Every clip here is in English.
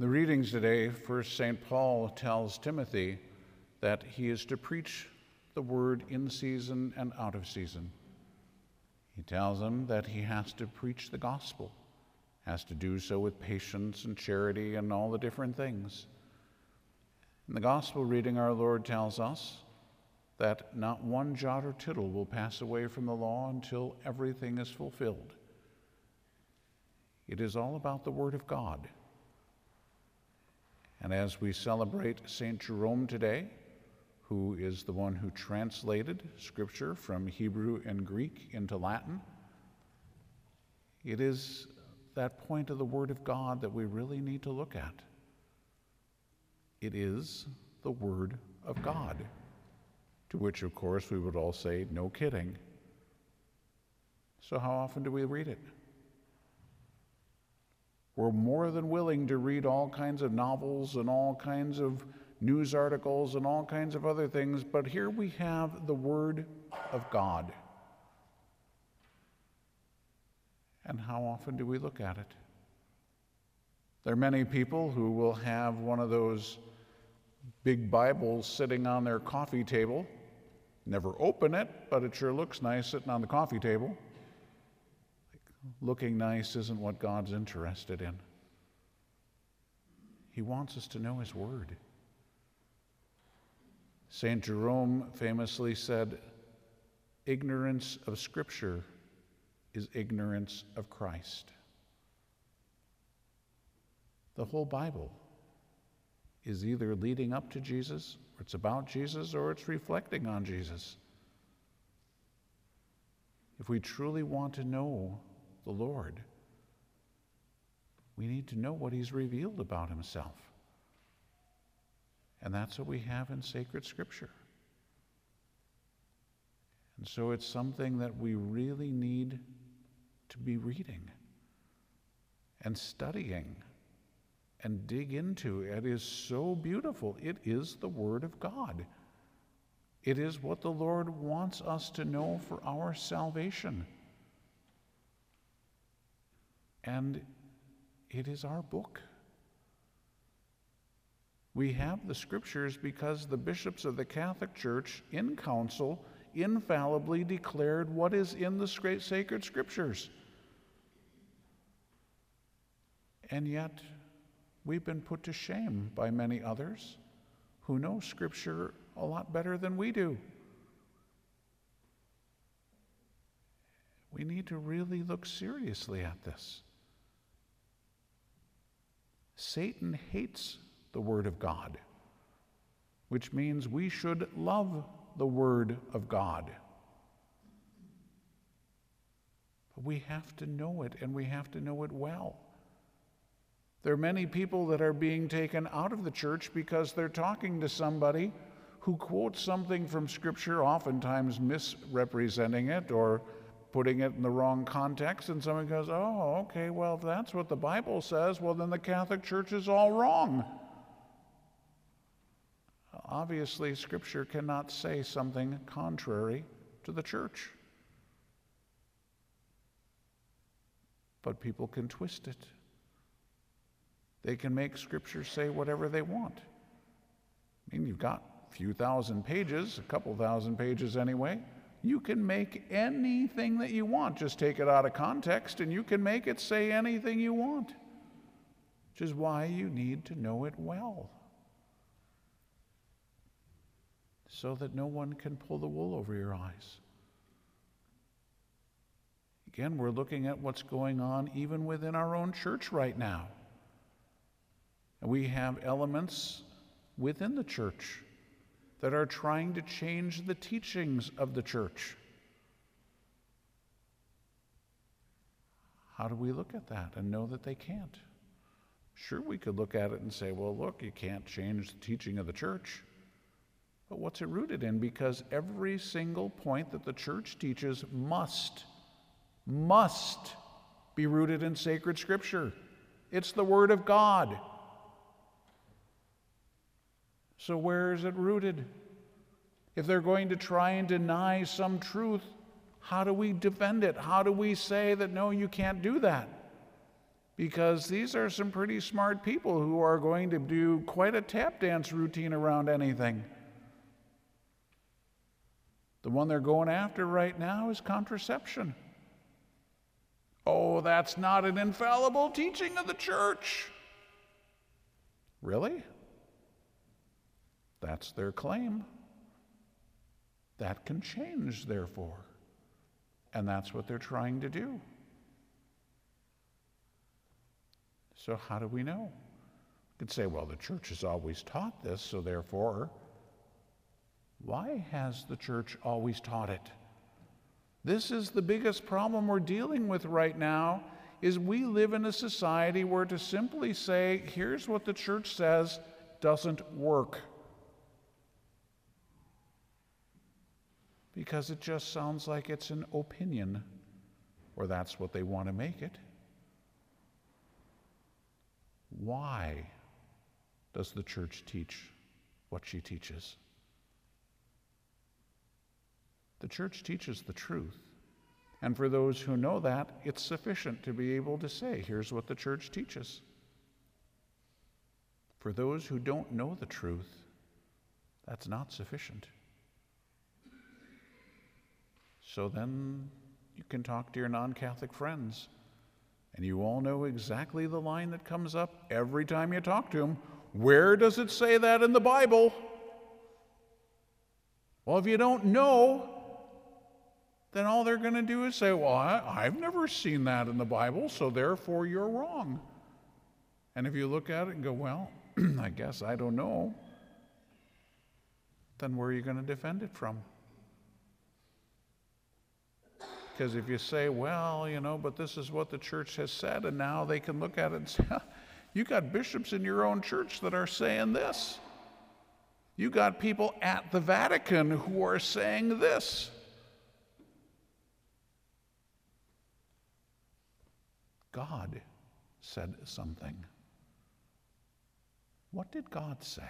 The readings today, first St. Paul tells Timothy that he is to preach the word in season and out of season. He tells him that he has to preach the gospel, has to do so with patience and charity and all the different things. In the gospel reading, our Lord tells us that not one jot or tittle will pass away from the law until everything is fulfilled. It is all about the Word of God. And as we celebrate St. Jerome today, who is the one who translated Scripture from Hebrew and Greek into Latin, it is that point of the Word of God that we really need to look at. It is the Word of God, to which, of course, we would all say, no kidding. So how often do we read it? We're more than willing to read all kinds of novels and all kinds of news articles and all kinds of other things, but here we have the Word of God. And how often do we look at it? There are many people who will have one of those big Bibles sitting on their coffee table, never open it, but it sure looks nice sitting on the coffee table. Looking nice isn't what God's interested in. He wants us to know His Word. St. Jerome famously said, ignorance of Scripture is ignorance of Christ. The whole Bible is either leading up to Jesus, or it's about Jesus, or it's reflecting on Jesus. If we truly want to know the Lord, we need to know what He's revealed about Himself. And that's what we have in sacred Scripture. And so it's something that we really need to be reading and studying and dig into. It is so beautiful. It is the Word of God. It is what the Lord wants us to know for our salvation. And it is our book. We have the Scriptures because the bishops of the Catholic Church in council infallibly declared what is in the sacred Scriptures. And yet, we've been put to shame by many others who know Scripture a lot better than we do. We need to really look seriously at this. Satan hates the Word of God, which means we should love the Word of God. But we have to know it, and we have to know it well. There are many people that are being taken out of the church because they're talking to somebody who quotes something from Scripture, oftentimes misrepresenting it or putting it in the wrong context, and someone goes, oh, okay, well, if that's what the Bible says, well, then the Catholic Church is all wrong. Obviously, Scripture cannot say something contrary to the church. But people can twist it. They can make Scripture say whatever they want. I mean, you've got a few thousand pages, a couple thousand pages anyway. You can make anything that you want. Just take it out of context and you can make it say anything you want, which is why you need to know it well, so that no one can pull the wool over your eyes. Again, we're looking at what's going on even within our own church right now. And we have elements within the church that are trying to change the teachings of the church. How do we look at that and know that they can't? Sure, we could look at it and say, well, look, you can't change the teaching of the church. But what's it rooted in? Because every single point that the church teaches must be rooted in sacred Scripture. It's the Word of God. So where is it rooted? If they're going to try and deny some truth, how do we defend it? How do we say that, no, you can't do that? because these are some pretty smart people who are going to do quite a tap dance routine around anything. The one they're going after right now is contraception. Oh, that's not an infallible teaching of the church. Really? That's their claim. That can change, therefore. And that's what they're trying to do. So how do we know? You could say, well, the church has always taught this, so therefore, why has the church always taught it? This is the biggest problem we're dealing with right now, is we live in a society where to simply say, here's what the church says, doesn't work. Because it just sounds like it's an opinion, or that's what they want to make it. Why does the church teach what she teaches? The church teaches the truth. And for those who know that, it's sufficient to be able to say, here's what the church teaches. For those who don't know the truth, that's not sufficient. So then you can talk to your non-Catholic friends, and you all know exactly the line that comes up every time you talk to them. Where does it say that in the Bible? Well, if you don't know, then all they're going to do is say, well, I've never seen that in the Bible, so therefore you're wrong. And if you look at it and go, well, I guess I don't know, then where are you going to defend it from? Because if you say, well, but this is what the church has said, and now they can look at it and say, you got bishops in your own church that are saying this. You got people at the Vatican who are saying this. God said something. What did God say?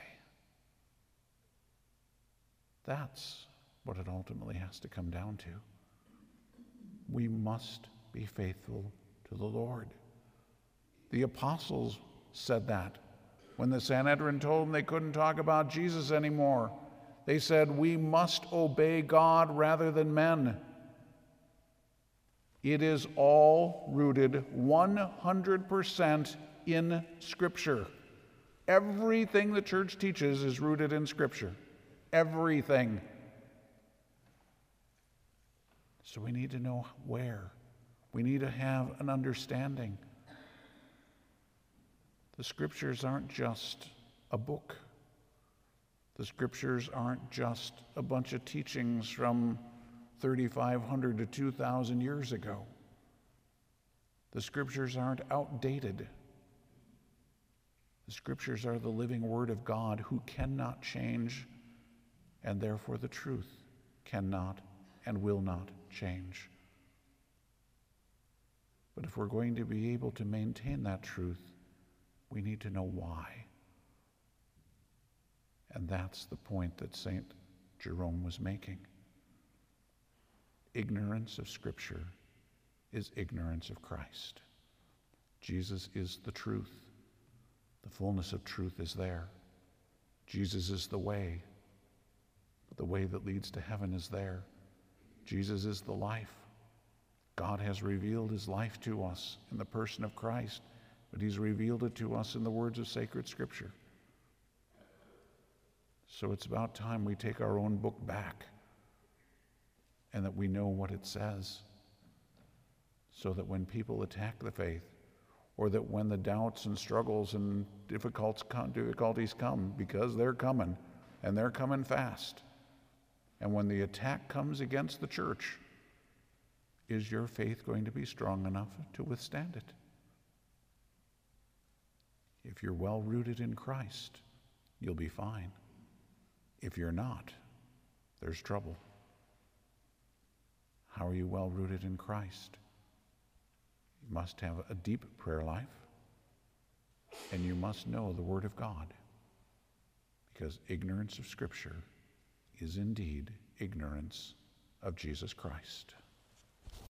That's what it ultimately has to come down to. We must be faithful to the Lord. The apostles said that. When the Sanhedrin told them they couldn't talk about Jesus anymore, they said, we must obey God rather than men. It is all rooted 100% in Scripture. Everything the church teaches is rooted in Scripture. Everything. So we need to know where. We need to have an understanding. The Scriptures aren't just a book. The Scriptures aren't just a bunch of teachings from 3,500 to 2,000 years ago. The Scriptures aren't outdated. The Scriptures are the living Word of God who cannot change, and therefore the truth cannot and will not change. But if we're going to be able to maintain that truth, we need to know why. And that's the point that St. Jerome was making. Ignorance of Scripture is ignorance of Christ. Jesus is the truth. The fullness of truth is there. Jesus is the way. The way that leads to heaven is there. Jesus is the life. God has revealed his life to us in the person of Christ, but he's revealed it to us in the words of sacred Scripture. So it's about time we take our own book back and that we know what it says, so that when people attack the faith, or that when the doubts and struggles and difficulties come, because they're coming, and they're coming fast, and when the attack comes against the church, is your faith going to be strong enough to withstand it? If you're well rooted in Christ, you'll be fine. If you're not, there's trouble. How are you well rooted in Christ? You must have a deep prayer life, and you must know the Word of God, because ignorance of Scripture is indeed ignorance of Jesus Christ.